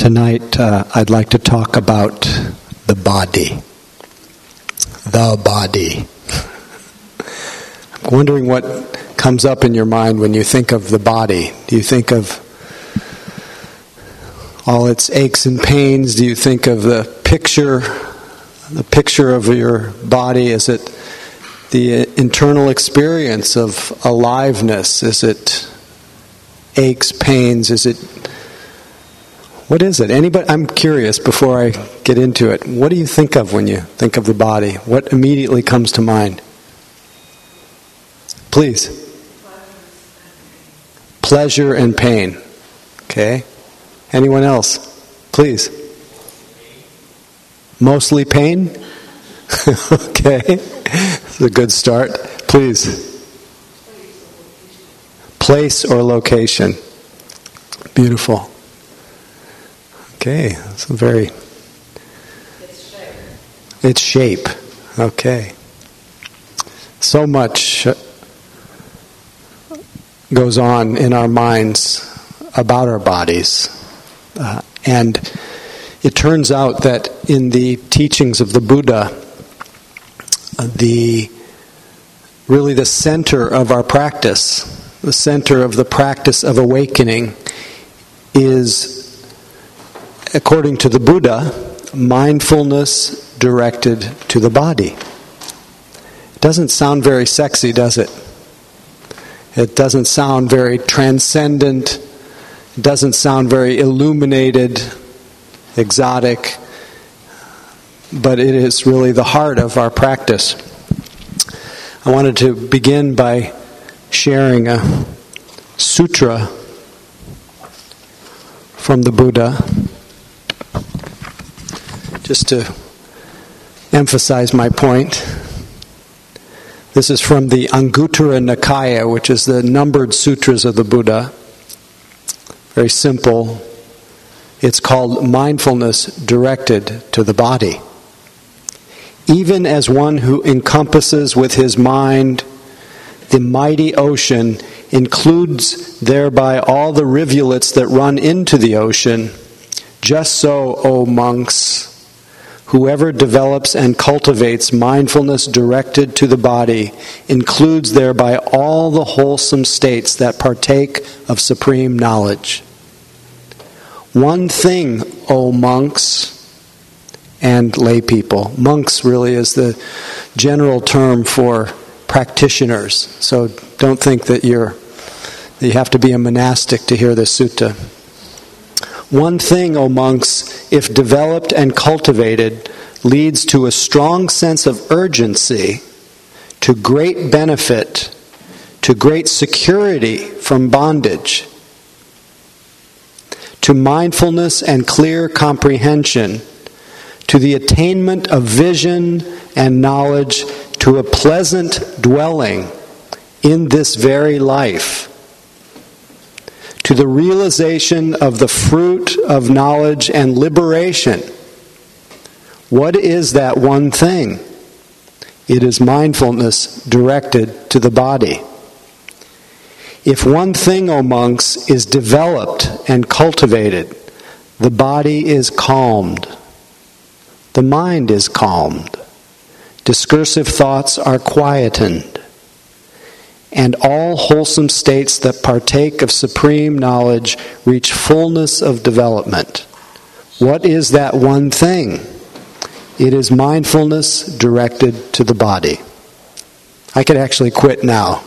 Tonight, I'd like to talk about the body. The body. I'm wondering what comes up in your mind when you think of the body. Do you think of all its aches and pains? Do you think of the picture of your body? Is it the internal experience of aliveness? Is it aches, pains? What is it? Anybody? I'm curious before I get into it. What do you think of when you think of the body? What immediately comes to mind? Please. Pleasure and pain. Okay. Anyone else? Please. Mostly pain? Okay. That's a good start. Please. Place or location. Beautiful. Okay, that's a very... It's shape. Okay. So much goes on in our minds about our bodies. And it turns out that in the teachings of the Buddha, really the center of our practice, the center of the practice of awakening is, according to the Buddha, mindfulness directed to the body. It doesn't sound very sexy, does it? It doesn't sound very transcendent. It doesn't sound very illuminated, exotic. But it is really the heart of our practice. I wanted to begin by sharing a sutra from the Buddha, just to emphasize my point. This is from the Anguttara Nikaya, which is the numbered sutras of the Buddha. Very simple. It's called Mindfulness Directed to the Body. Even as one who encompasses with his mind the mighty ocean, includes thereby all the rivulets that run into the ocean, just so, O monks, whoever develops and cultivates mindfulness directed to the body includes thereby all the wholesome states that partake of supreme knowledge. One thing, O monks and lay people. Monks really is the general term for practitioners. So don't think that you have to be a monastic to hear this sutta. One thing, O monks, if developed and cultivated, leads to a strong sense of urgency, to great benefit, to great security from bondage, to mindfulness and clear comprehension, to the attainment of vision and knowledge, to a pleasant dwelling in this very life, to the realization of the fruit of knowledge and liberation. What is that one thing? It is mindfulness directed to the body. If one thing, O monks, is developed and cultivated, the body is calmed. The mind is calmed. Discursive thoughts are quietened. And all wholesome states that partake of supreme knowledge reach fullness of development. What is that one thing? It is mindfulness directed to the body. I could actually quit now.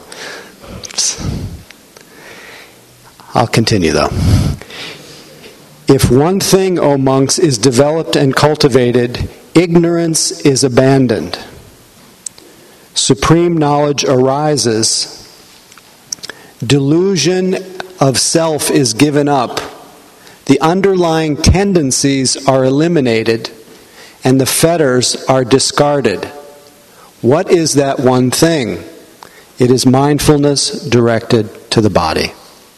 I'll continue though. If one thing, O monks, is developed and cultivated, ignorance is abandoned. Supreme knowledge arises. Delusion of self is given up. The underlying tendencies are eliminated, and the fetters are discarded. What is that one thing? It is mindfulness directed to the body.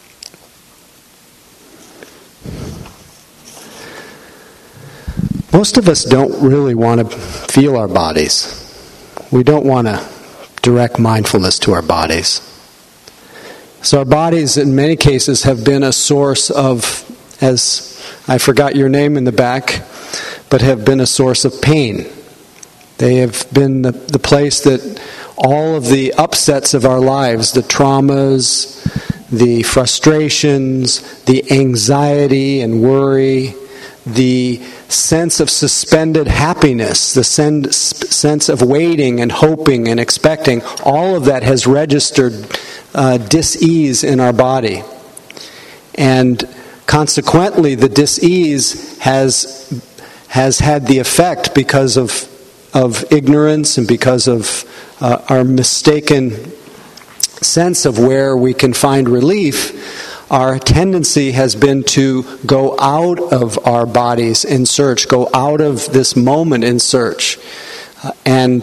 Most of us don't really want to feel our bodies. We don't want to direct mindfulness to our bodies. So our bodies, in many cases, have been a source of, as I forgot your name in the back, but have been a source of pain. They have been the place that all of the upsets of our lives, the traumas, the frustrations, the anxiety and worry, the sense of suspended happiness, the sense of waiting and hoping and expecting, all of that has registered dis-ease in our body. And consequently, the dis-ease has had the effect because of ignorance and because of our mistaken sense of where we can find relief. Our tendency has been to go out of our bodies in search, go out of this moment in search. And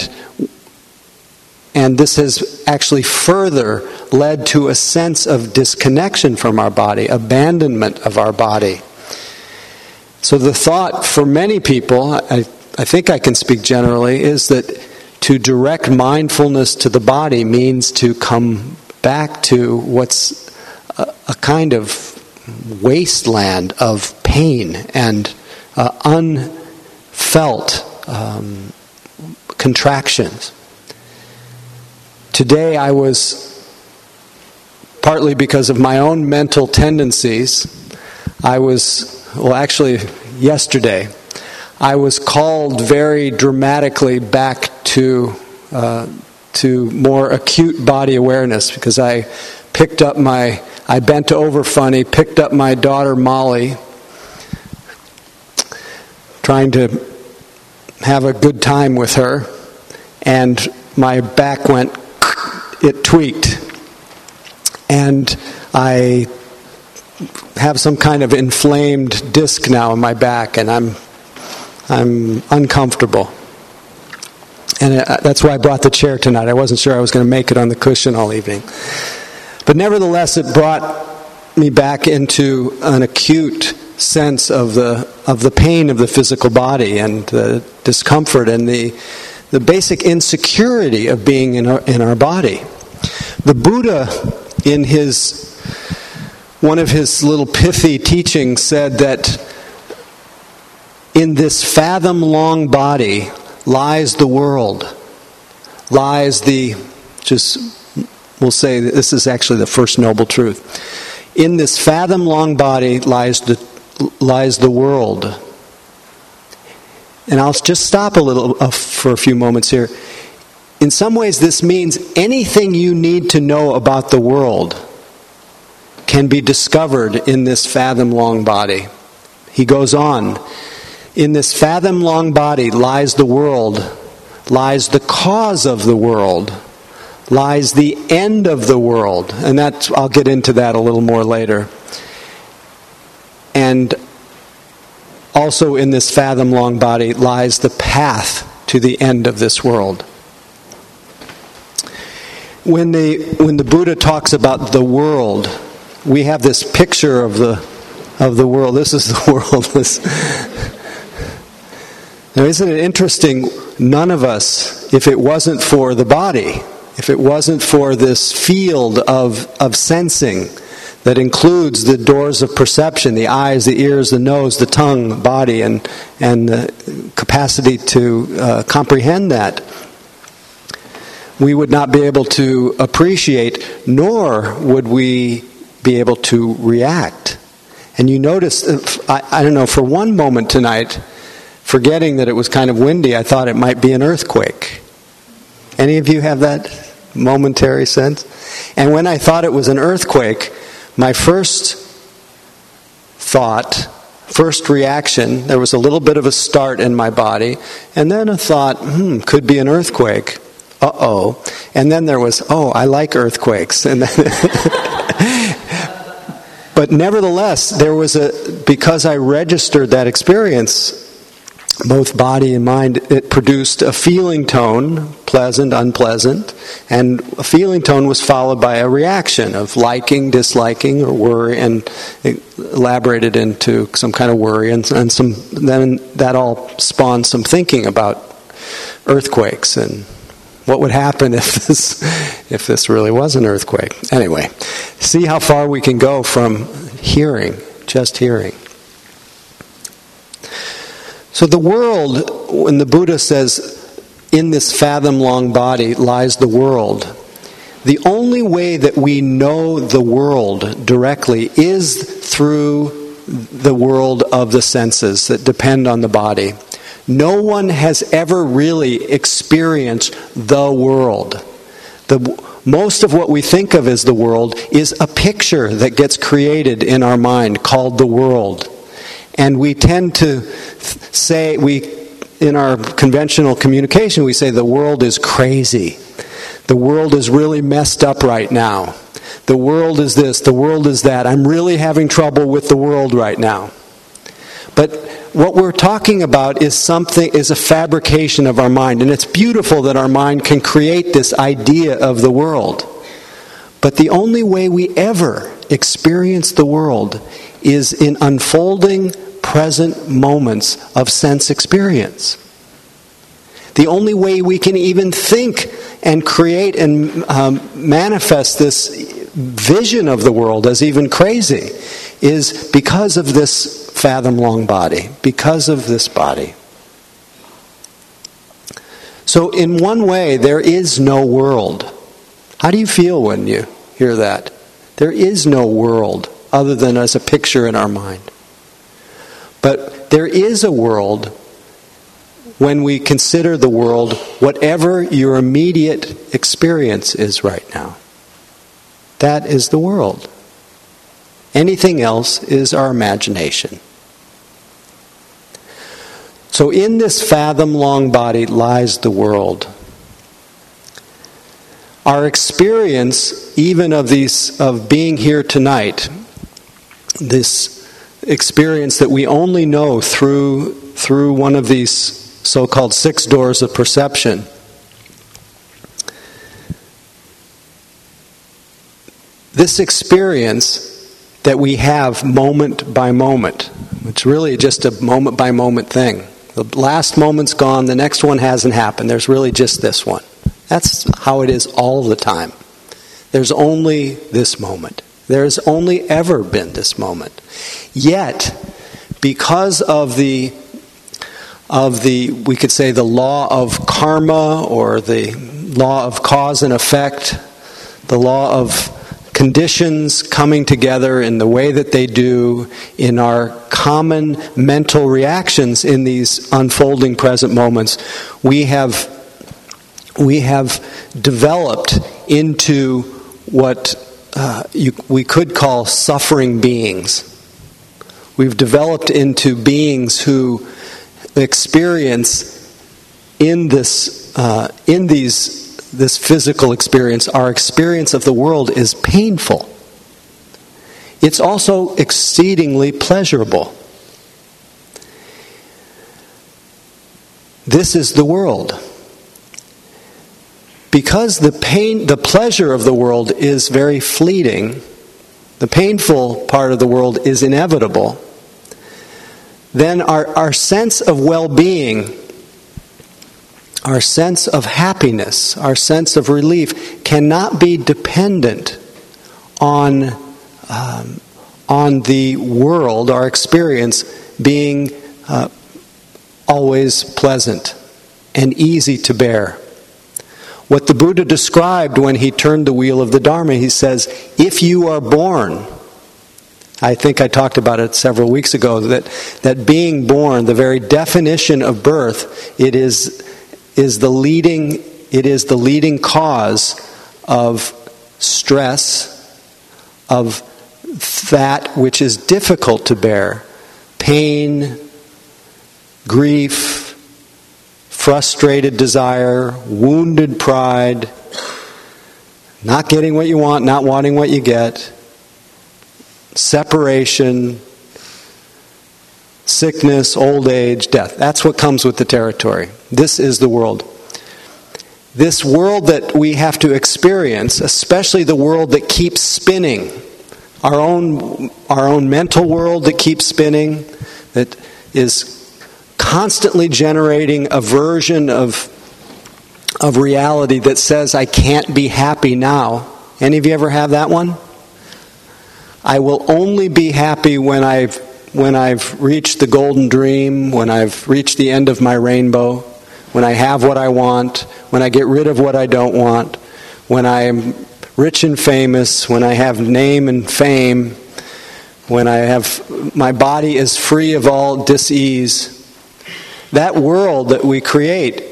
this has actually further led to a sense of disconnection from our body, abandonment of our body. So the thought for many people, I think I can speak generally, is that to direct mindfulness to the body means to come back to what's a kind of wasteland of pain and unfelt contractions. Today I was, partly because of my own mental tendencies, yesterday, I was called very dramatically back to more acute body awareness because I bent over funny, picked up my daughter Molly, trying to have a good time with her, and my back it tweaked. And I have some kind of inflamed disc now in my back, and I'm uncomfortable. And that's why I brought the chair tonight. I wasn't sure I was going to make it on the cushion all evening. But nevertheless, it brought me back into an acute sense of the pain of the physical body and the discomfort and the basic insecurity of being in our body. The Buddha, in one of his little pithy teachings, said that in this fathom-long body lies the world, we'll say that this is actually the first noble truth. In this fathom-long body lies the world. And I'll just stop for a few moments here. In some ways, this means anything you need to know about the world can be discovered in this fathom-long body. He goes on, in this fathom-long body lies the world, lies the cause of the world, lies the end of the world. And I'll get into that a little more later. And also in this fathom-long body lies the path to the end of this world. When the Buddha talks about the world, we have this picture of the world. This is the world. Now, isn't it interesting? None of us, if it wasn't for the body, if it wasn't for this field of sensing that includes the doors of perception, the eyes, the ears, the nose, the tongue, body, and the capacity to comprehend that, we would not be able to appreciate, nor would we be able to react. And you notice, I don't know, for one moment tonight, forgetting that it was kind of windy, I thought it might be an earthquake. Any of you have that momentary sense? And when I thought it was an earthquake, my first reaction, there was a little bit of a start in my body, and then a thought, could be an earthquake. Uh-oh. And then there was, I like earthquakes. And then but nevertheless, because I registered that experience, both body and mind, it produced a feeling tone, pleasant, unpleasant, and a feeling tone was followed by a reaction of liking, disliking, or worry, and it elaborated into some kind of worry, and then that all spawned some thinking about earthquakes and what would happen if this really was an earthquake. Anyway, see how far we can go from just hearing. So the world, when the Buddha says, in this fathom-long body lies the world, the only way that we know the world directly is through the world of the senses that depend on the body. No one has ever really experienced the world. Most of what we think of as the world is a picture that gets created in our mind called the world. And we tend to say, in our conventional communication, we say the world is crazy. The world is really messed up right now. The world is this, the world is that. I'm really having trouble with the world right now. But what we're talking about is a fabrication of our mind. And it's beautiful that our mind can create this idea of the world. But the only way we ever experience the world is in unfolding present moments of sense experience. The only way we can even think and create and manifest this vision of the world as even crazy is because of this fathom-long body, because of this body. So in one way, there is no world. How do you feel when you hear that? There is no world other than as a picture in our mind. But there is a world when we consider the world whatever your immediate experience is right now. That is the world. Anything else is our imagination. So in this fathom-long body lies the world. Our experience, even of being here tonight, this experience that we only know through one of these so-called 6 doors of perception, this experience that we have moment by moment, it's really just a moment by moment thing. The last moment's gone, the next one hasn't happened. There's really just this one. That's how it is all the time. There's only this moment. There's only ever been this moment. Yet, because of the we could say the law of karma, or the law of cause and effect, the law of conditions coming together in the way that they do in our common mental reactions in these unfolding present moments, we have developed into what we could call suffering beings. We've developed into beings who experience this physical experience, our experience of the world is painful. It's also exceedingly pleasurable. This is the world. Because the pleasure of the world is very fleeting, the painful part of the world is inevitable, then our sense of well-being, our sense of happiness, our sense of relief cannot be dependent on the world, our experience, being always pleasant and easy to bear. What the Buddha described when he turned the wheel of the Dharma, he says, if you are born, I think I talked about it several weeks ago, that being born, the very definition of birth, it is the leading cause of stress, of that which is difficult to bear, pain, grief, frustrated desire, wounded pride, not getting what you want, not wanting what you get, separation, sickness, old age, death. That's what comes with the territory. This is the world. This world that we have to experience, especially the world that keeps spinning, our own mental world that keeps spinning, that is constantly generating a version of reality that says, I can't be happy now. Any of you ever have that one? I will only be happy when I've when I've reached the golden dream, when I've reached the end of my rainbow, when I have what I want, when I get rid of what I don't want, when I am rich and famous, when I have name and fame, when my body is free of all dis-ease, that world that we create,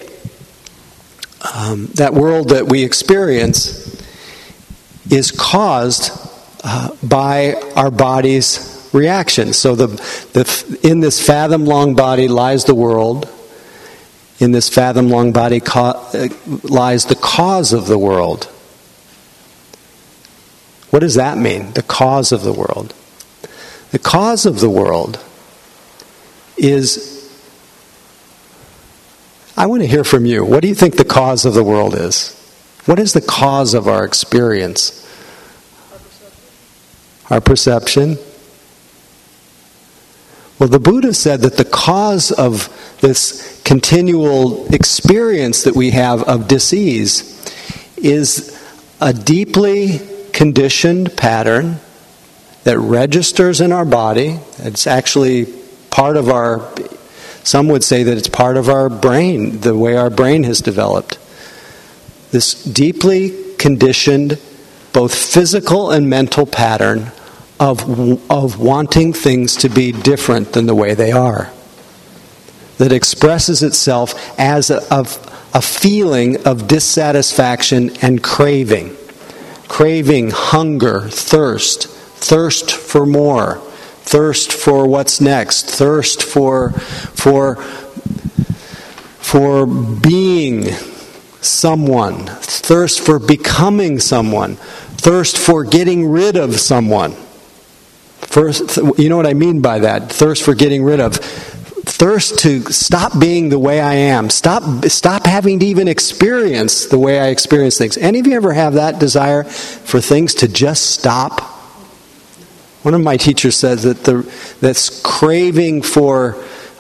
that world that we experience, is caused by our body's reaction. So in this fathom-long body lies the world. In this fathom-long body lies the cause of the world. What does that mean, the cause of the world? The cause of the world is... I want to hear from you. What do you think the cause of the world is? What is the cause of our experience? Our perception. Well, the Buddha said that the cause of this continual experience that we have of dis-ease is a deeply conditioned pattern that registers in our body. It's actually part of our, some would say that it's part of our brain, the way our brain has developed. This deeply conditioned, both physical and mental pattern of wanting things to be different than the way they are, that expresses itself as a feeling of dissatisfaction and craving, hunger, thirst for more, thirst for what's next, thirst for being someone, thirst for becoming someone, thirst for getting rid of someone. First, you know what I mean by that? Thirst for getting rid of. Thirst to stop being the way I am. Stop having to even experience the way I experience things. Any of you ever have that desire for things to just stop? One of my teachers says that that's craving for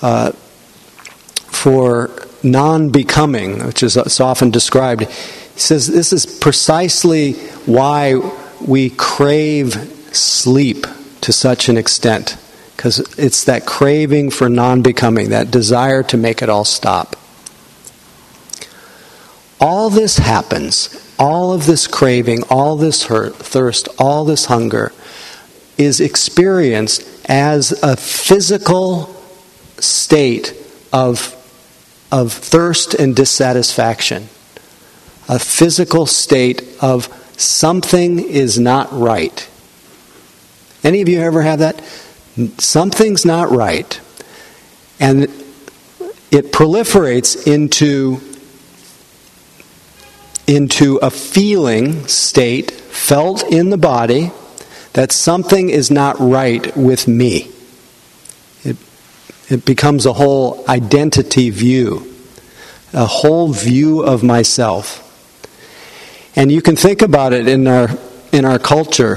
non-becoming, which is so often described. He says this is precisely why we crave sleep to such an extent, because it's that craving for non-becoming, that desire to make it all stop. All this happens, all of this craving, all this thirst, all this hunger is experienced as a physical state of thirst and dissatisfaction, a physical state of something is not right. Any of you ever have that? Something's not right. And it proliferates into a feeling state felt in the body that something is not right with me. It becomes a whole identity view, a whole view of myself. And you can think about it in our culture.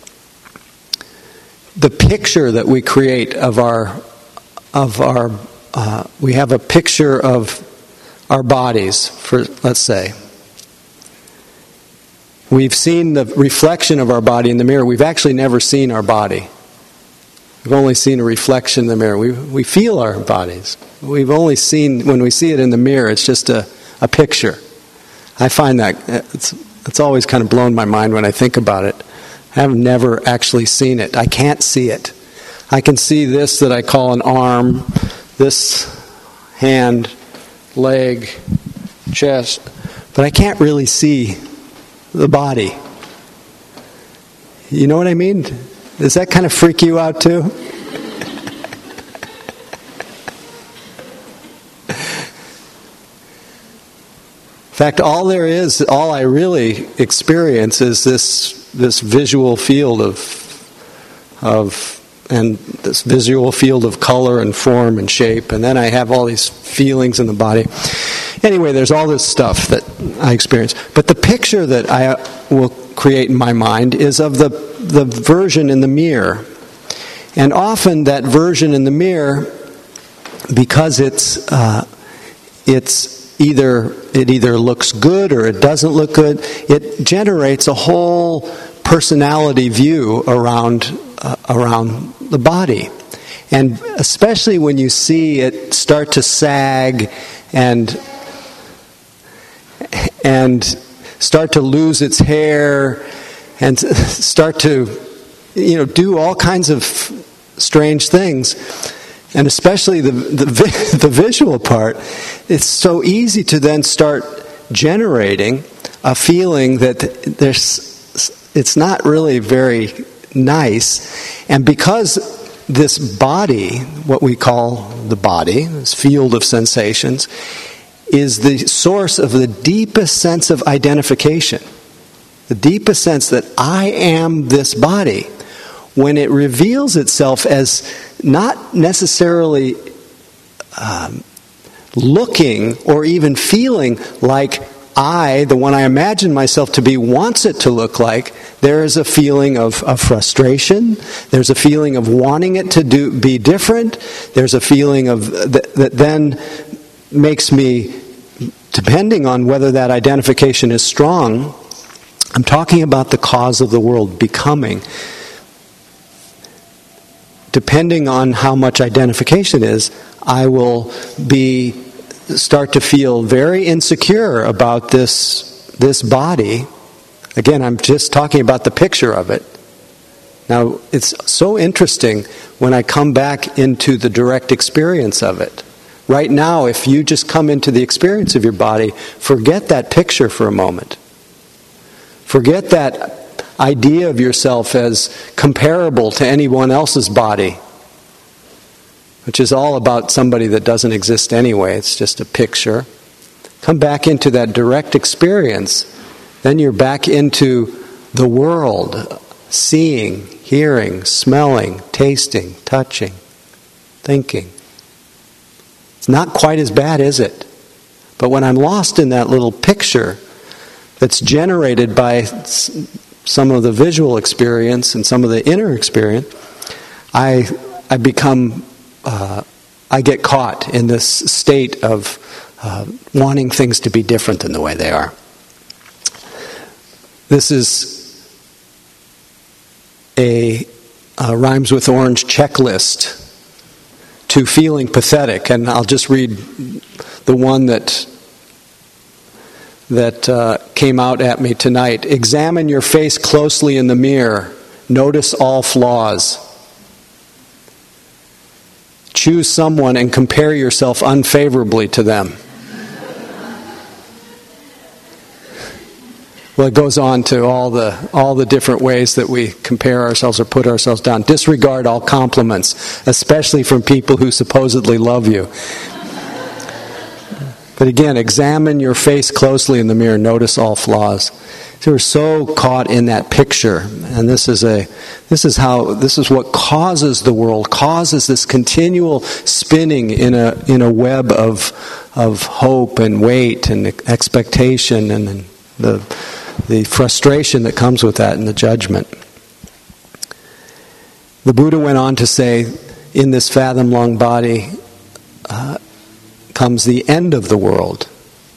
The picture that we create we have a picture of our bodies, for let's say. We've seen the reflection of our body in the mirror. We've actually never seen our body. We've only seen a reflection in the mirror. We feel our bodies. We've only seen, when we see it in the mirror, it's just a picture. I find that it's always kind of blown my mind when I think about it. I've never actually seen it. I can't see it. I can see this that I call an arm, this hand, leg, chest, but I can't really see the body. You know what I mean? Does that kind of freak you out too? In fact, all I really experience is this visual field and this visual field of color and form and shape, and then I have all these feelings in the body. Anyway, there's all this stuff that I experience. But the picture that I will create in my mind is of the version in the mirror. And often that version in the mirror, because it either looks good or it doesn't look good, it generates a whole personality view around the body. And especially when you see it start to sag and start to lose its hair and start to, do all kinds of strange things, and especially the visual part, it's so easy to then start generating a feeling that it's not really very nice. And because this body, what we call the body, this field of sensations, is the source of the deepest sense of identification, the deepest sense that I am this body, when it reveals itself as not necessarily looking or even feeling like I, the one I imagine myself to be, wants it to look like, there is a feeling of frustration. There's a feeling of wanting it to be different. There's a feeling of that then makes me, depending on whether that identification is strong, I'm talking about the cause of the world becoming. Depending on how much identification is, I will start to feel very insecure about this body. Again, I'm just talking about the picture of it. Now, it's so interesting when I come back into the direct experience of it. Right now, if you just come into the experience of your body, forget that picture for a moment. Forget that idea of yourself as comparable to anyone else's body, which is all about somebody that doesn't exist anyway. It's just a picture. Come back into that direct experience. Then you're back into the world, seeing, hearing, smelling, tasting, touching, thinking. It's not quite as bad, is it? But when I'm lost in that little picture that's generated by some of the visual experience and some of the inner experience, I get caught in this state of wanting things to be different than the way they are. This is a Rhymes with Orange checklist to feeling pathetic, and I'll just read the one that came out at me tonight. Examine your face closely in the mirror. Notice all flaws. Choose someone and compare yourself unfavorably to them. Well, it goes on to all the different ways that we compare ourselves or put ourselves down. Disregard all compliments, especially from people who supposedly love you. But again, examine your face closely in the mirror. Notice all flaws. So we're so caught in that picture, and this is what causes the world, causes this continual spinning in a web of hope and weight and expectation and the frustration that comes with that and the judgment. The Buddha went on to say, in this fathom-long body comes the end of the world.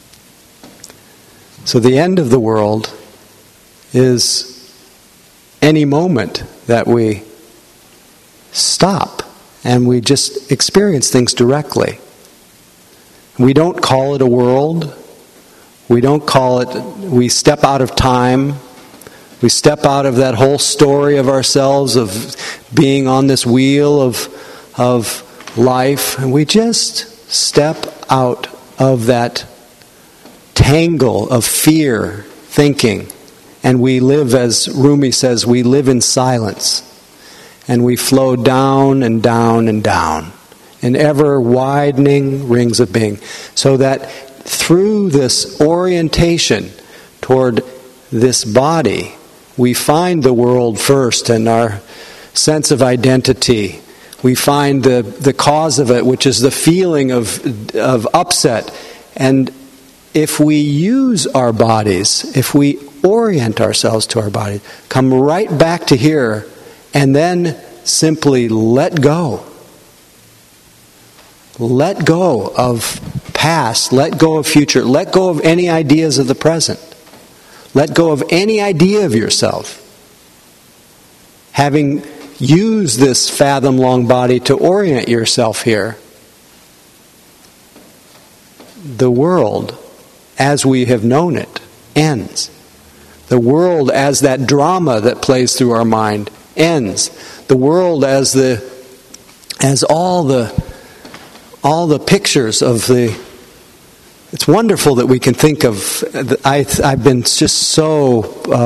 So the end of the world is any moment that we stop and we just experience things directly. We don't call it a world. We don't call it, we step out of time. We step out of that whole story of ourselves, of being on this wheel of life, and we just step out of that tangle of fear thinking, and we live, as Rumi says, we live in silence, and we flow down and down and down in ever widening rings of being, so that through this orientation toward this body, we find the world first and our sense of identity. We find the cause of it, which is the feeling of upset. And if we use our bodies, if we orient ourselves to our body, come right back to here, and then simply let go. Let go of past, let go of future, let go of any ideas of the present. Let go of any idea of yourself having use this fathom-long body to orient yourself here, the world, as we have known it, ends. The world as that drama that plays through our mind ends. The world as all the pictures of the... It's wonderful that we can think of... I've been just so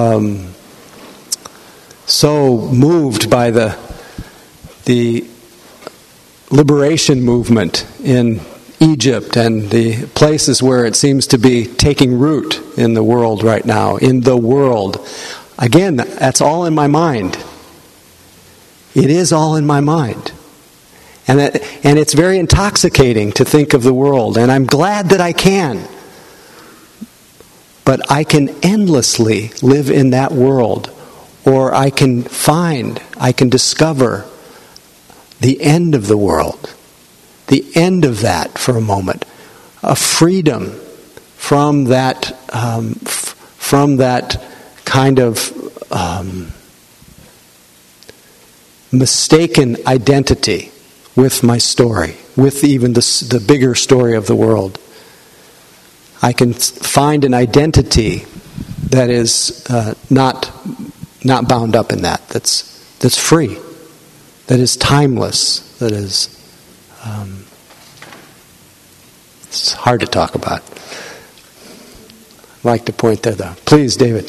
moved by the liberation movement in Egypt and the places where it seems to be taking root in the world right now. In the world. Again, that's all in my mind. It is all in my mind. And it's very intoxicating to think of the world, and I'm glad that I can. But I can endlessly live in that world, or I can discover the end of the world, the end of that for a moment, a freedom from that kind of mistaken identity with my story, with even the bigger story of the world. I can find an identity that is not bound up in that. That's free. That is timeless. That is. It's hard to talk about. I'd like to point there, though. Please, David.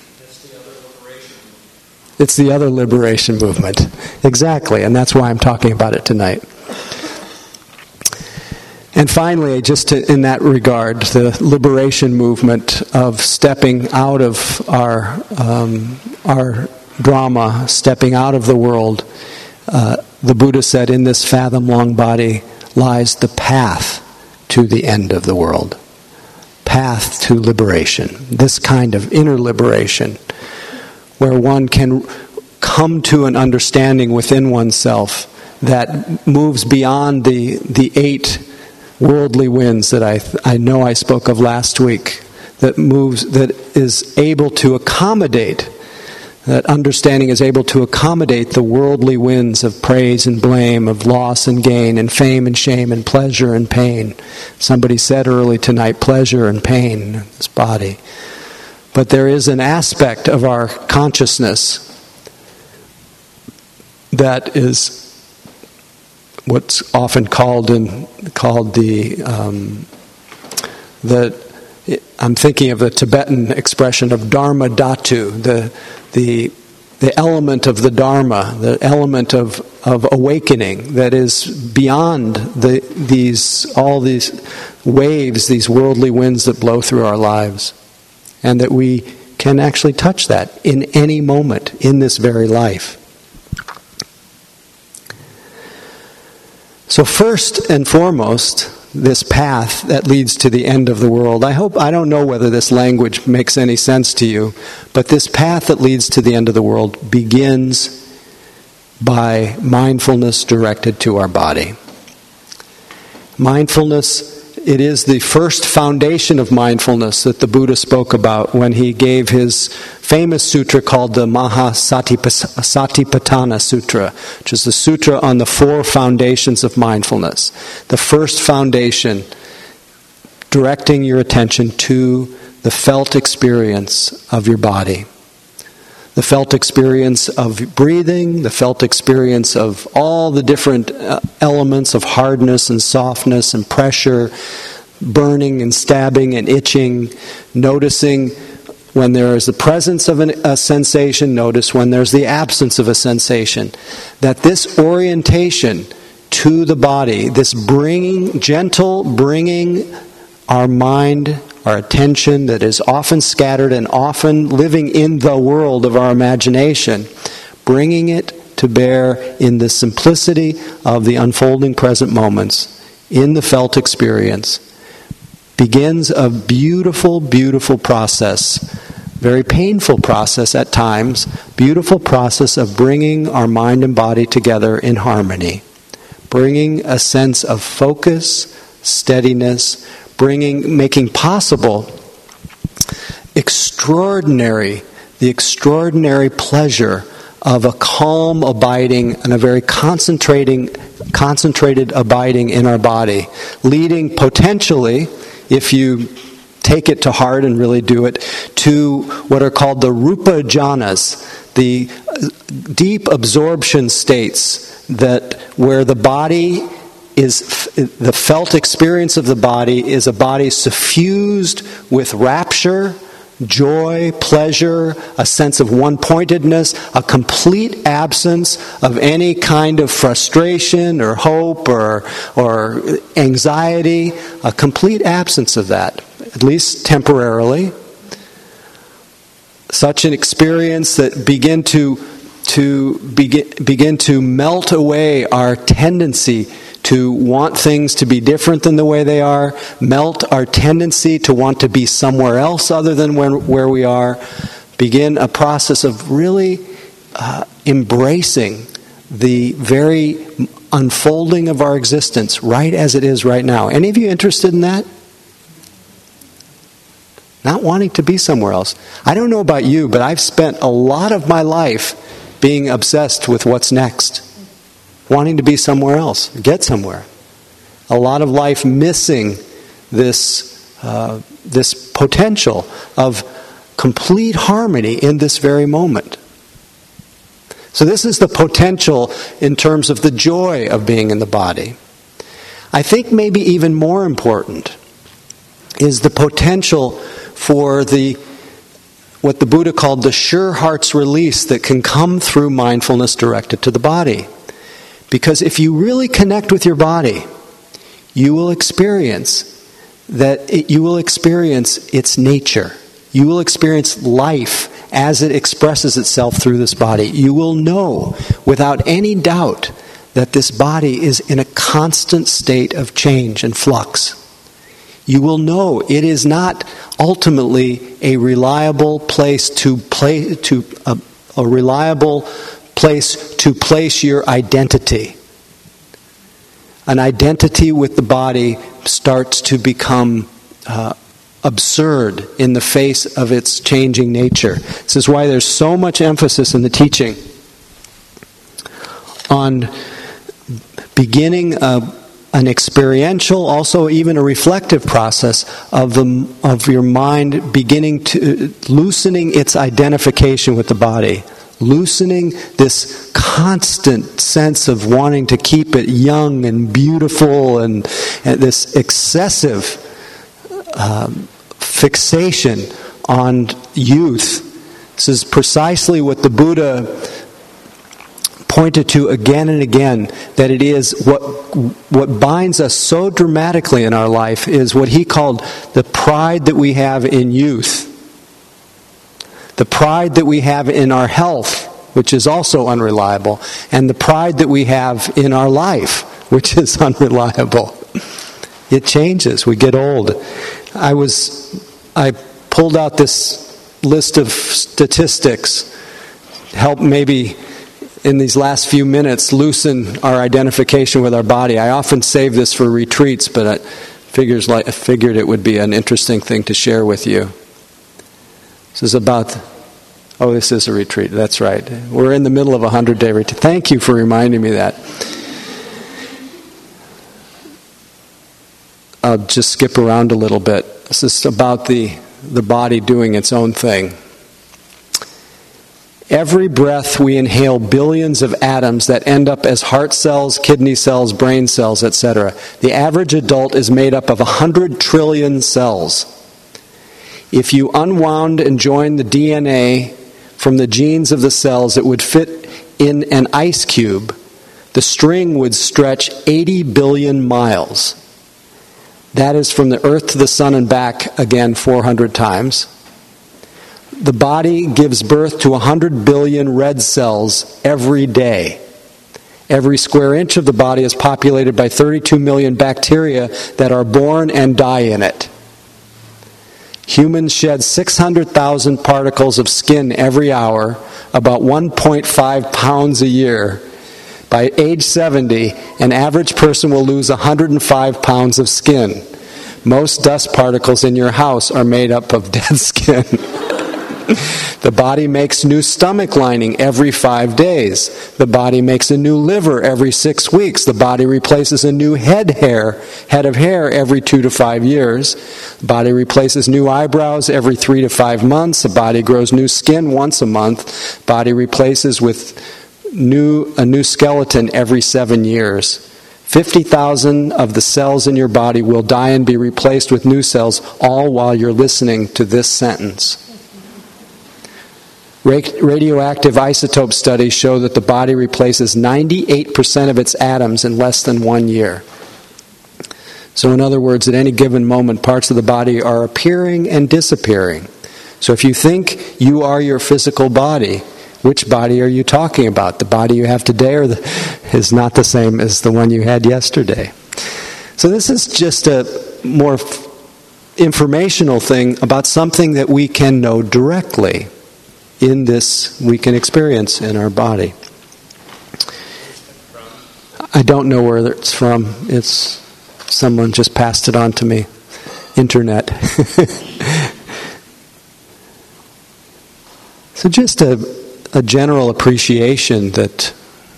It's the other liberation movement. Exactly, and that's why I'm talking about it tonight. And finally, just in that regard, the liberation movement of stepping out of our drama, stepping out of the world, the Buddha said, in this fathom-long body lies the path to the end of the world. Path to liberation. This kind of inner liberation, where one can come to an understanding within oneself that moves beyond the 8 worldly winds that I know I spoke of last week, that is able to accommodate, that understanding is able to accommodate the worldly winds of praise and blame, of loss and gain, and fame and shame, and pleasure and pain. Somebody said early tonight, pleasure and pain in this body. But there is an aspect of our consciousness that is what's often called the I'm thinking of the Tibetan expression of Dharma Dhatu, the element of the Dharma, the element of awakening that is beyond all these waves, these worldly winds that blow through our lives. And that we can actually touch that in any moment in this very life. So first and foremost, this path that leads to the end of the world. I don't know whether this language makes any sense to you, but this path that leads to the end of the world begins by mindfulness directed to our body. Mindfulness, it is the first foundation of mindfulness that the Buddha spoke about when he gave his famous sutra called the Mahasatipatthana Sutra, which is the sutra on the 4 foundations of mindfulness. The first foundation, directing your attention to the felt experience of your body. The felt experience of breathing, the felt experience of all the different elements of hardness and softness and pressure, burning and stabbing and itching, noticing when there is the presence of a sensation, notice when there's the absence of a sensation. That this orientation to the body, this gentle bringing our mind, our attention that is often scattered and often living in the world of our imagination, bringing it to bear in the simplicity of the unfolding present moments, in the felt experience, begins a beautiful, beautiful process, very painful process at times, beautiful process of bringing our mind and body together in harmony, bringing a sense of focus, steadiness, making possible the extraordinary pleasure of a calm abiding and a very concentrated abiding in our body, leading potentially, if you take it to heart and really do it, to what are called the rupa jhanas, the deep absorption states that where the body is, the felt experience of the body is a body suffused with rapture, joy, pleasure, a sense of one-pointedness, a complete absence of any kind of frustration or hope or anxiety, a complete absence of that, at least temporarily. Such an experience that begin to melt away our tendency to want things to be different than the way they are, melt our tendency to want to be somewhere else other than where we are, begin a process of really embracing the very unfolding of our existence right as it is right now. Any of you interested in that? Not wanting to be somewhere else. I don't know about you, but I've spent a lot of my life being obsessed with what's next. Wanting to be somewhere else, get somewhere. A lot of life missing this potential of complete harmony in this very moment. So this is the potential in terms of the joy of being in the body. I think maybe even more important is the potential for what the Buddha called the sure heart's release that can come through mindfulness directed to the body. Because if you really connect with your body, you will experience its nature. You will experience life as it expresses itself through this body. You will know without any doubt that this body is in a constant state of change and flux. You will know it is not ultimately a reliable place to place your identity. An identity with the body starts to become absurd in the face of its changing nature. This is why there's so much emphasis in the teaching on beginning an experiential, also even a reflective process of your mind beginning to loosening its identification with the body. Loosening this constant sense of wanting to keep it young and beautiful and this excessive fixation on youth. This is precisely what the Buddha pointed to again and again, that it is what binds us so dramatically in our life is what he called the pride that we have in youth. The pride that we have in our health, which is also unreliable, and the pride that we have in our life, which is unreliable. It changes. We get old. I pulled out this list of statistics, help maybe in these last few minutes loosen our identification with our body. I often save this for retreats, but I figured it would be an interesting thing to share with you. This is about... Oh, this is a retreat. That's right. We're in the middle of a 100-day retreat. Thank you for reminding me that. I'll just skip around a little bit. This is about the body doing its own thing. Every breath we inhale billions of atoms that end up as heart cells, kidney cells, brain cells, etc. The average adult is made up of 100 trillion cells. If you unwound and joined the DNA from the genes of the cells, it would fit in an ice cube. The string would stretch 80 billion miles. That is from the earth to the sun and back, again, 400 times. The body gives birth to 100 billion red cells every day. Every square inch of the body is populated by 32 million bacteria that are born and die in it. Humans shed 600,000 particles of skin every hour, about 1.5 pounds a year. By age 70, an average person will lose 105 pounds of skin. Most dust particles in your house are made up of dead skin. The body makes new stomach lining every 5 days. The body makes a new liver every 6 weeks. The body replaces a new head of hair every 2 to 5 years. The body replaces new eyebrows every 3 to 5 months. The body grows new skin once a month. The body replaces with a new skeleton every 7 years. 50,000 of the cells in your body will die and be replaced with new cells, all while you're listening to this sentence. Radioactive isotope studies show that the body replaces 98% of its atoms in less than 1 year. So in other words, at any given moment, parts of the body are appearing and disappearing. So if you think you are your physical body, which body are you talking about? The body you have today is not the same as the one you had yesterday. So this is just a more informational thing about something that we can know directly in this, we can experience in our body. I don't know where it's from. It's someone just passed it on to me. Internet. So just a general appreciation that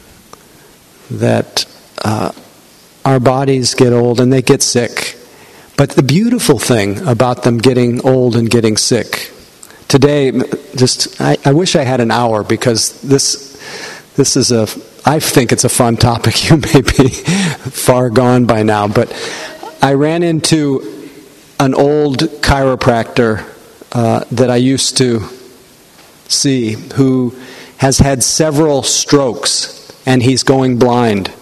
our bodies get old and they get sick. But the beautiful thing about them getting old and getting sick, today, I wish I had an hour, because this is I think it's a fun topic. You may be far gone by now, but I ran into an old chiropractor that I used to see, who has had several strokes, and he's going blind.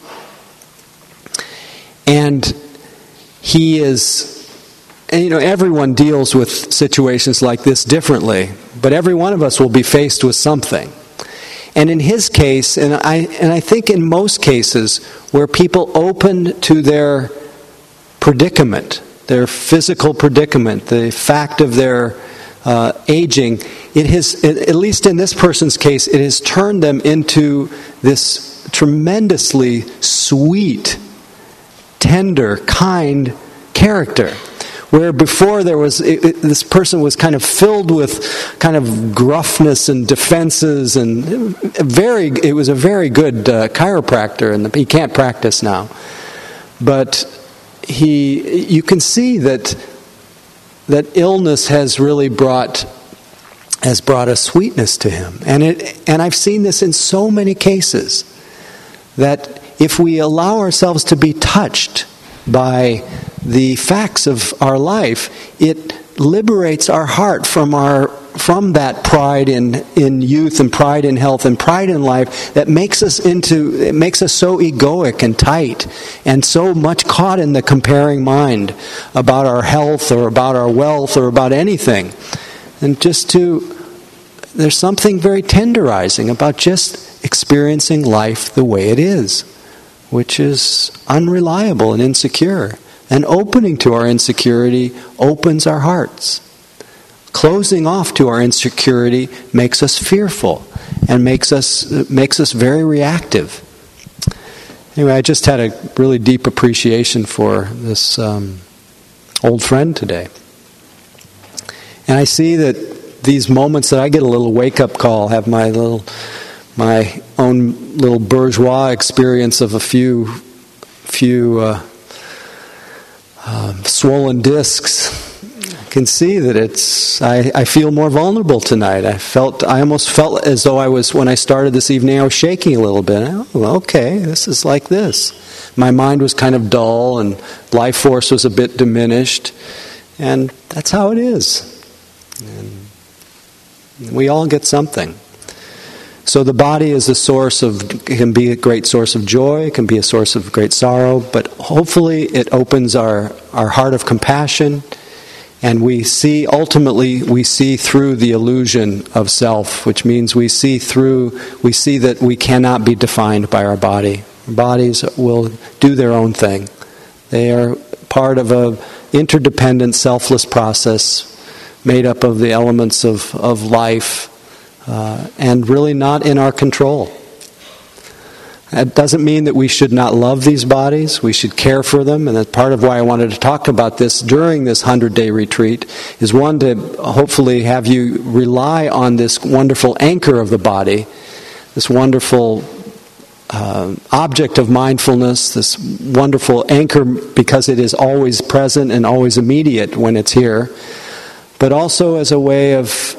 And he is, and everyone deals with situations like this differently, but every one of us will be faced with something. And in his case, and I think in most cases, where people open to their predicament, their physical predicament, the fact of their aging, it has, at least in this person's case, it has turned them into this tremendously sweet, tender, kind character. Where before there was, this person was kind of filled with kind of gruffness and defenses, and it was a very good chiropractor, and he can't practice now. But you can see that illness has really brought a sweetness to him. And I've seen this in so many cases, that if we allow ourselves to be touched by the facts of our life, it liberates our heart from that pride in youth and pride in health and pride in life that makes us so egoic and tight and so much caught in the comparing mind about our health or about our wealth or about anything. And there's something very tenderizing about just experiencing life the way it is, which is unreliable and insecure. And opening to our insecurity opens our hearts. Closing off to our insecurity makes us fearful and makes us very reactive. Anyway, I just had a really deep appreciation for this old friend today. And I see that these moments that I get a little wake-up call, have my own little bourgeois experience of a few swollen discs. I can see that I feel more vulnerable tonight. I almost felt as though when I started this evening, I was shaking a little bit. Oh, okay, this is like this. My mind was kind of dull, and life force was a bit diminished, and that's how it is. And we all get something. So the body is can be a great source of joy, it can be a source of great sorrow, but hopefully it opens our heart of compassion, and we see through the illusion of self, which means we see that we cannot be defined by our body. Our bodies will do their own thing. They are part of an interdependent, selfless process made up of the elements of life, and really not in our control. That doesn't mean that we should not love these bodies. We should care for them, and that's part of why I wanted to talk about this during this 100-day retreat, is one, to hopefully have you rely on this wonderful anchor of the body, this wonderful object of mindfulness, this wonderful anchor because it is always present and always immediate when it's here, but also as a way of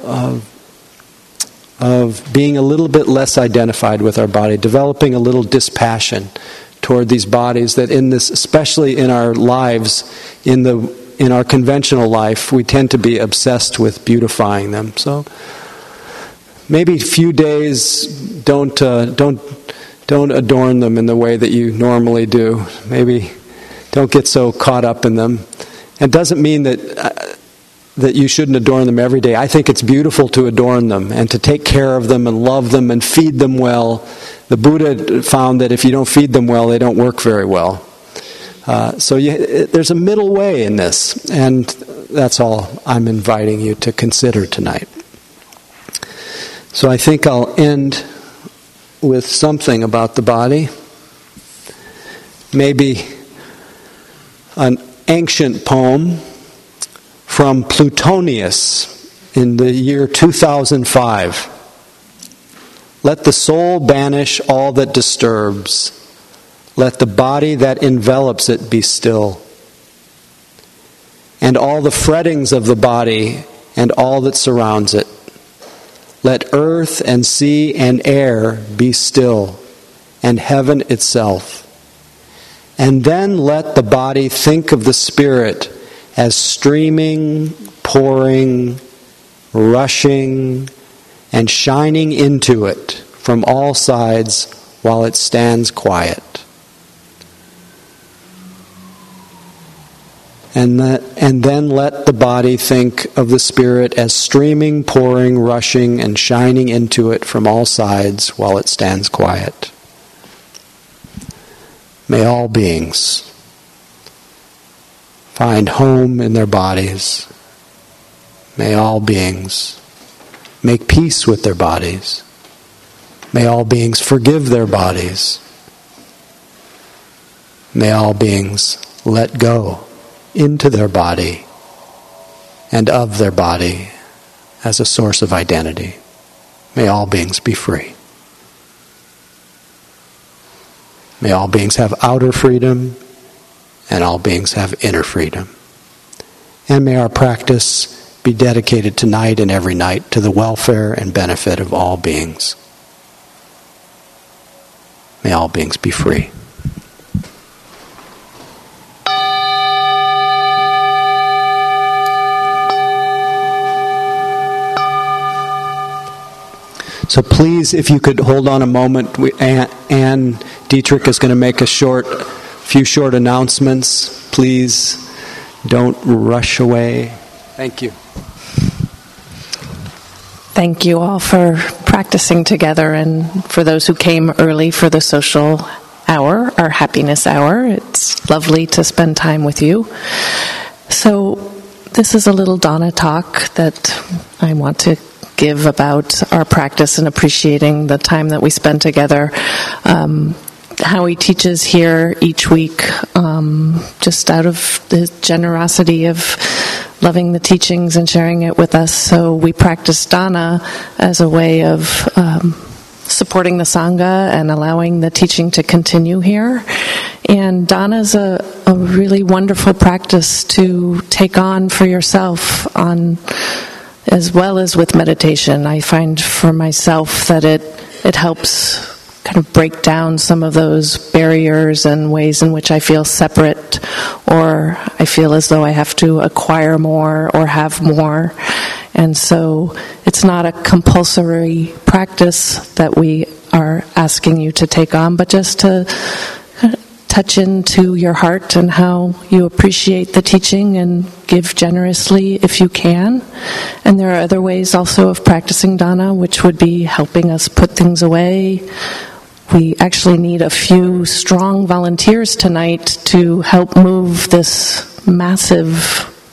being a little bit less identified with our body, developing a little dispassion toward these bodies that in this, especially in our lives, in our conventional life, we tend to be obsessed with beautifying them. So maybe a few days don't adorn them in the way that you normally do. Maybe don't get so caught up in them. It doesn't mean that you shouldn't adorn them every day. I think it's beautiful to adorn them and to take care of them and love them and feed them well. The Buddha found that if you don't feed them well, they don't work very well. There's a middle way in this, and that's all I'm inviting you to consider tonight. So I think I'll end with something about the body. Maybe an ancient poem from Plutonius in the year 2005. Let the soul banish all that disturbs. Let the body that envelops it be still. And all the frettings of the body and all that surrounds it. Let earth and sea and air be still, and heaven itself. And then let the body think of the spirit as streaming, pouring, rushing, and shining into it from all sides while it stands quiet. And then let the body think of the spirit as streaming, pouring, rushing, and shining into it from all sides while it stands quiet. May all beings find home in their bodies. May all beings make peace with their bodies. May all beings forgive their bodies. May all beings let go into their body and of their body as a source of identity. May all beings be free. May all beings have outer freedom and all beings have inner freedom. And may our practice be dedicated tonight and every night to the welfare and benefit of all beings. May all beings be free. So please, if you could hold on a moment, Anne Dietrich is going to make a few short announcements. Please don't rush away. Thank you. Thank you all for practicing together, and for those who came early for the social hour, our happiness hour. It's lovely to spend time with you. So this is a little Dana talk that I want to give about our practice and appreciating the time that we spend together. Howie teaches here each week just out of the generosity of loving the teachings and sharing it with us. So we practice Dana as a way of supporting the Sangha and allowing the teaching to continue here. And Dana is a really wonderful practice to take on for yourself as well as with meditation. I find for myself that it helps kind of break down some of those barriers and ways in which I feel separate, or I feel as though I have to acquire more or have more. And so it's not a compulsory practice that we are asking you to take on, but just to touch into your heart and how you appreciate the teaching and give generously if you can. And there are other ways also of practicing Dana, which would be helping us put things away. We actually need a few strong volunteers tonight to help move this massive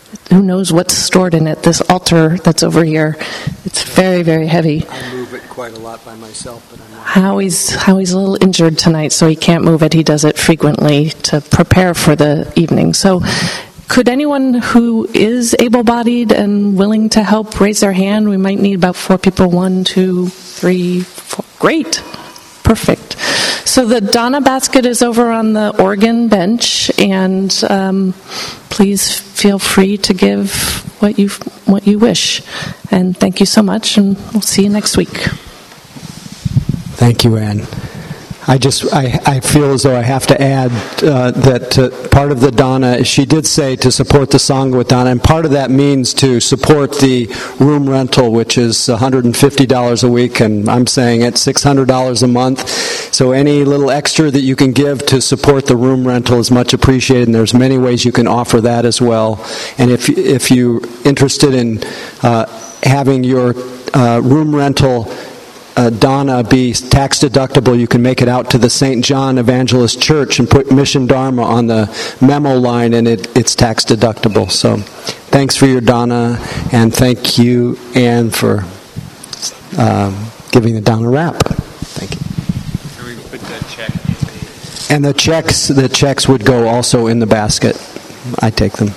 who knows what's stored in it. This altar that's over here, it's very, very heavy. I move it quite a lot by myself, but I'm not. Howie's a little injured tonight, so he can't move it. He does it frequently to prepare for the evening. So could anyone who is able-bodied and willing to help raise their hand? We might need about 4 people. 1, 2, 3, 4. Great. Perfect. So the Dana basket is over on the organ bench, and please feel free to give what you wish. And thank you so much, and we'll see you next week. Thank you, Anne. I feel as though I have to add that part of the Dana, she did say to support the Sangha with Dana, and part of that means to support the room rental, which is $150 a week, and I'm saying it's $600 a month. So any little extra that you can give to support the room rental is much appreciated, and there's many ways you can offer that as well. And if you're interested in having your room rental Dana be tax deductible, you can make it out to the St. John Evangelist Church and put Mission Dharma on the memo line, and it's tax deductible. So thanks for your Dana, and thank you, Anne, for giving the Dana wrap. Thank you. Can we put that check? And the checks would go also in the basket. I take them.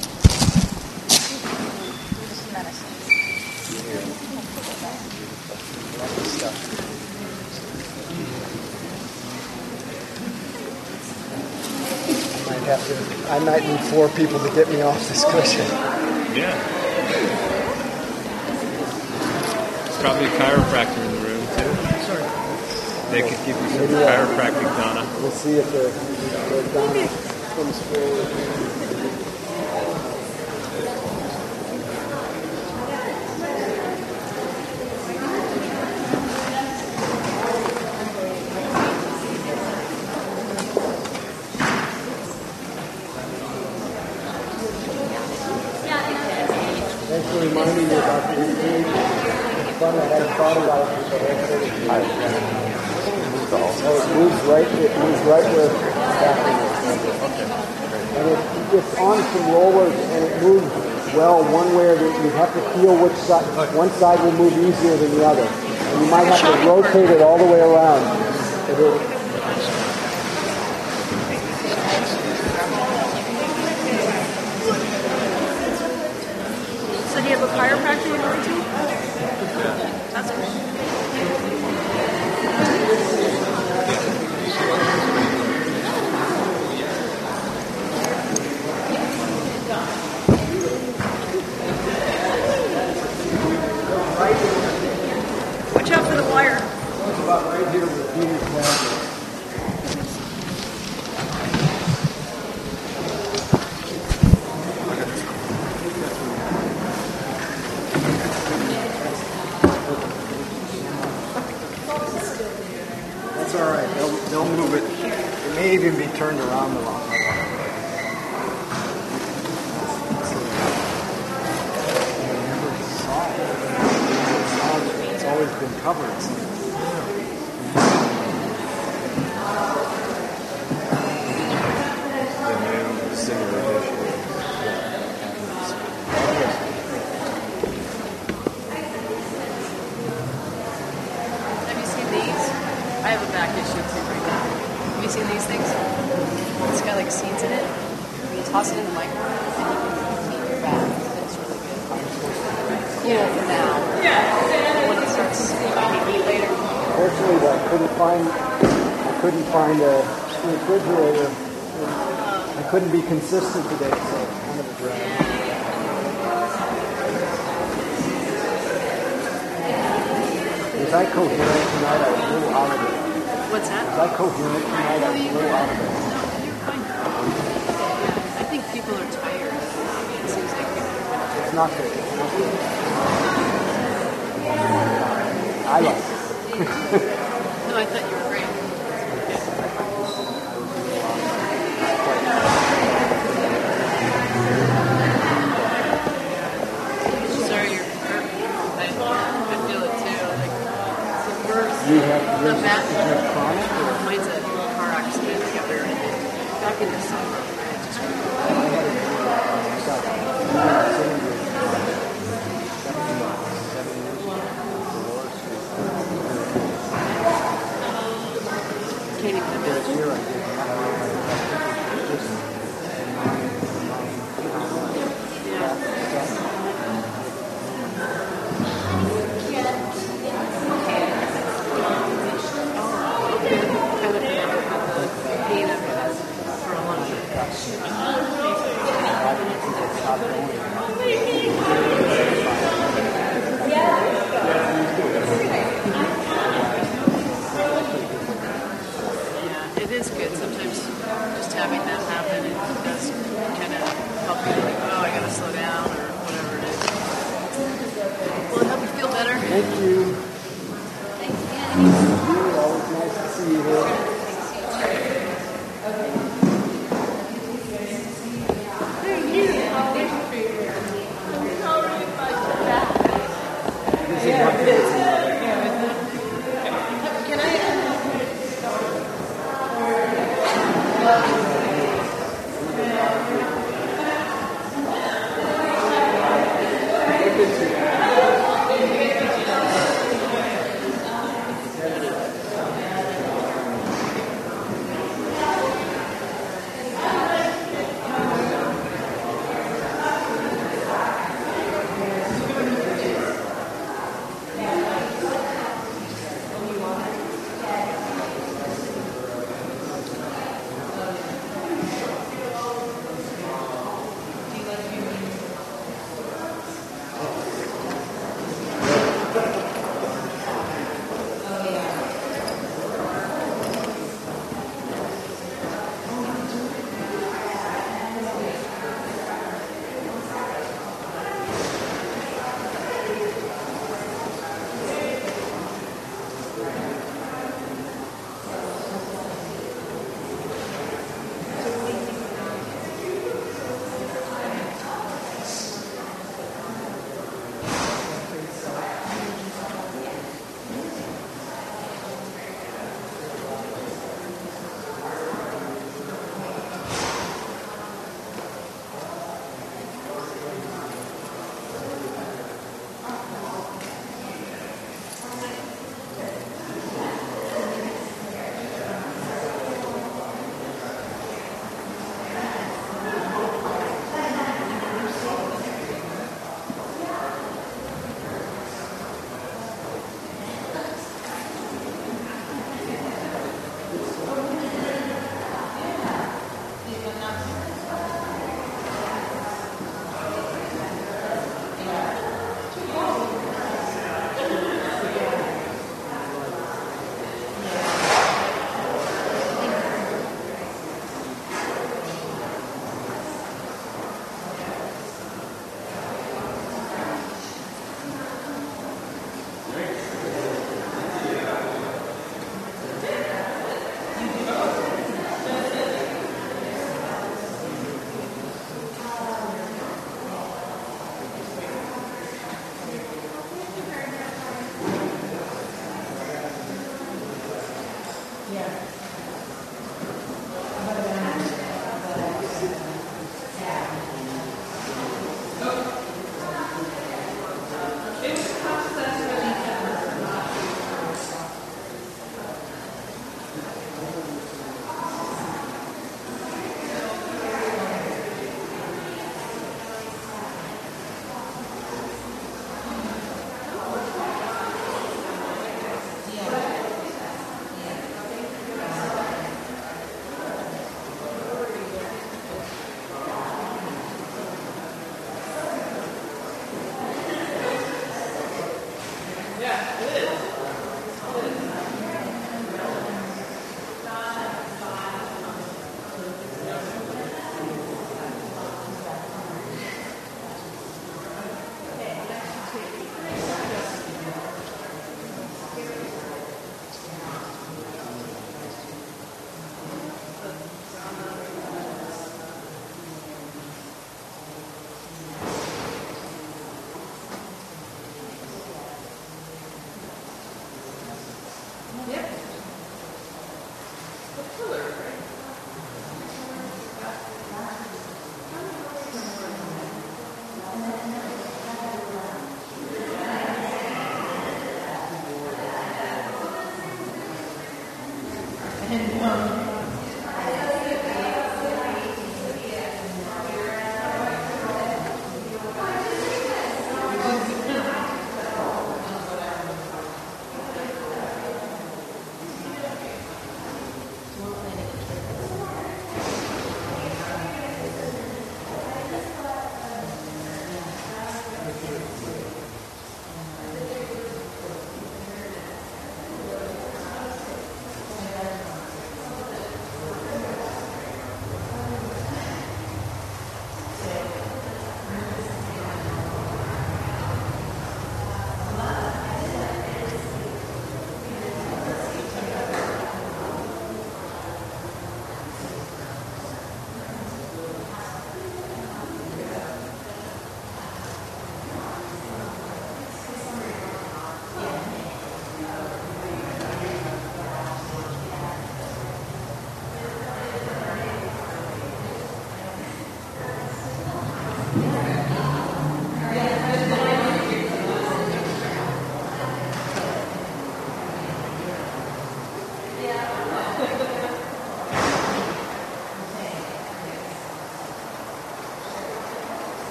I might need 4 people to get me off this cushion. Yeah. There's probably a chiropractor in the room, too. Sure. They could give you some chiropractic Dana. We'll see if the Dana comes forward. Thanks for reminding me about the retreat. It's funny, I hadn't thought about it before. It moves right where it's happening. And it's on some rollers, and it moves well one way or the other. You have to feel which side. One side will move easier than the other. And you might have to rotate it all the way around. So do you have a chiropractor you're going to? That's cool. Watch out for the wire. It's about right here with Peter's basket. That's all right. They'll move it. It may even be turned around the wrong way. It's always been covered. Have you seen these? I have a back issue too right now. Have you seen these things? It's got like seeds in it. You toss it in the microwave and you can heat your back. It's really good. Yeah, for now. Yeah. When it starts heat later. Fortunately, I couldn't find a refrigerator. I couldn't be consistent today, so it's kind of a drag. Was I coherent tonight? I was a little out of it. What's that? Was I coherent tonight? I was a little out of it. No, you're fine. I think people are tired. It seems like people are It's not good. It's not good. I like it. No, I thought you were great. Sorry, you're hurt. I feel it too. Like, You have the back. is yours chronic? Mine's a car accident. I got rear-ended back in December. I just Thank you. Always nice to see you here. This is what